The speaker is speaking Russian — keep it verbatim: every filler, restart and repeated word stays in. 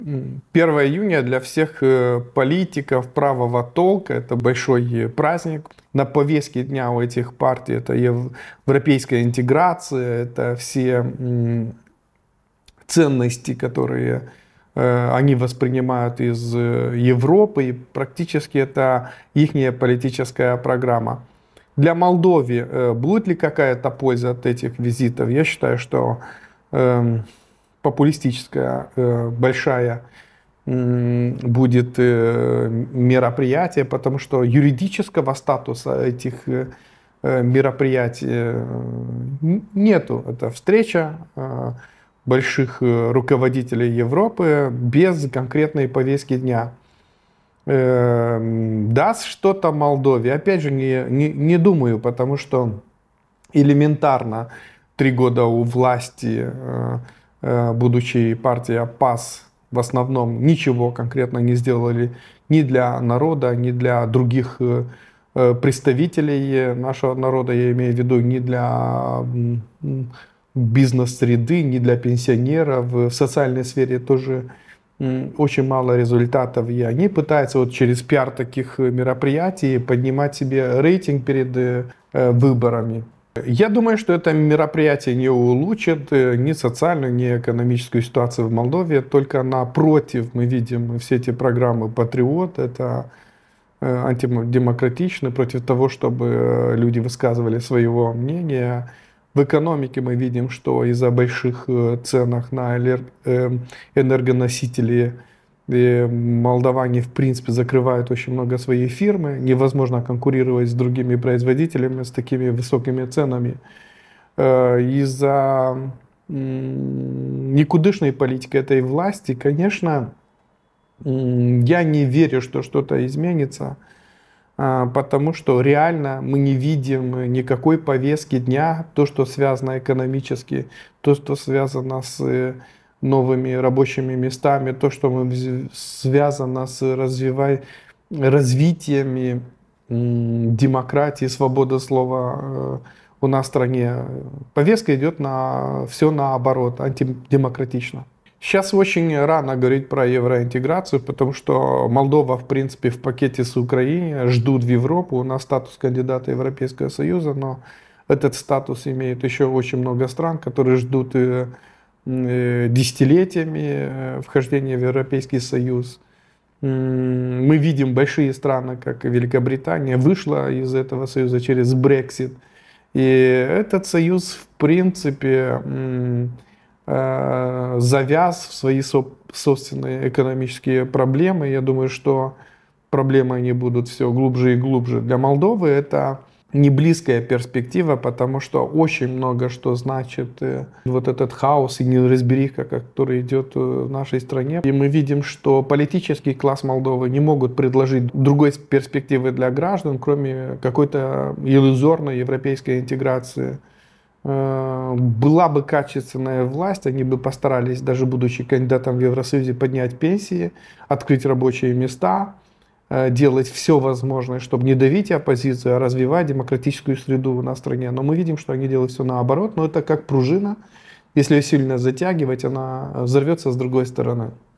первое июня для всех политиков правого толка — это большой праздник. На повестке дня у этих партий это европейская интеграция, это все ценности, которые они воспринимают из Европы, и практически это их политическая программа. Для Молдовы будет ли какая-то польза от этих визитов? Я считаю, что популистическая большая будет мероприятие, потому что юридического статуса этих мероприятий нету. Это встреча больших руководителей Европы без конкретной повестки дня. Даст что-то Молдове? Опять же, не, не, не думаю, потому что элементарно три года у власти, будучи партия ПАС, в основном ничего конкретно не сделали ни для народа, ни для других представителей нашего народа, я имею в виду, ни для бизнес-среды, ни для пенсионеров. В социальной сфере тоже очень мало результатов. И они пытаются вот через пиар таких мероприятий поднимать себе рейтинг перед выборами. Я думаю, что это мероприятие не улучшит ни социальную, ни экономическую ситуацию в Молдове. Только напротив мы видим все эти программы «Патриот». Это антидемократично, против того, чтобы люди высказывали своего мнения. В экономике мы видим, что из-за больших ценах на энергоносители молдаване в принципе закрывают очень много своих фирм. Невозможно конкурировать с другими производителями с такими высокими ценами. Из-за никудышной политики этой власти, конечно, я не верю, что что-то изменится. Потому что реально мы не видим никакой повестки дня, то, что связано экономически, то, что связано с новыми рабочими местами, то, что связано с развивай... развитием демократии, свободы слова у нас в стране. Повестка идет на все наоборот, антидемократично. Сейчас очень рано говорить про евроинтеграцию, потому что Молдова, в принципе, в пакете с Украиной, ждут в Европу. У нас статус кандидата Европейского Союза, но этот статус имеет еще очень много стран, которые ждут десятилетиями вхождения в Европейский Союз. Мы видим большие страны, как Великобритания, вышла из этого союза через Брексит. И этот союз, в принципе, завяз в свои собственные экономические проблемы. Я думаю, что проблемы они будут все глубже и глубже. Для Молдовы это не близкая перспектива, потому что очень много что значит вот этот хаос и неразбериха, который идет в нашей стране. И мы видим, что политический класс Молдовы не могут предложить другой перспективы для граждан, кроме какой-то иллюзорной европейской интеграции. Была бы качественная власть, они бы постарались, даже будучи кандидатом в Евросоюзе, поднять пенсии, открыть рабочие места, делать все возможное, чтобы не давить оппозицию, а развивать демократическую среду у нас в стране. Но мы видим, что они делают все наоборот, но это как пружина. Если ее сильно затягивать, она взорвется с другой стороны.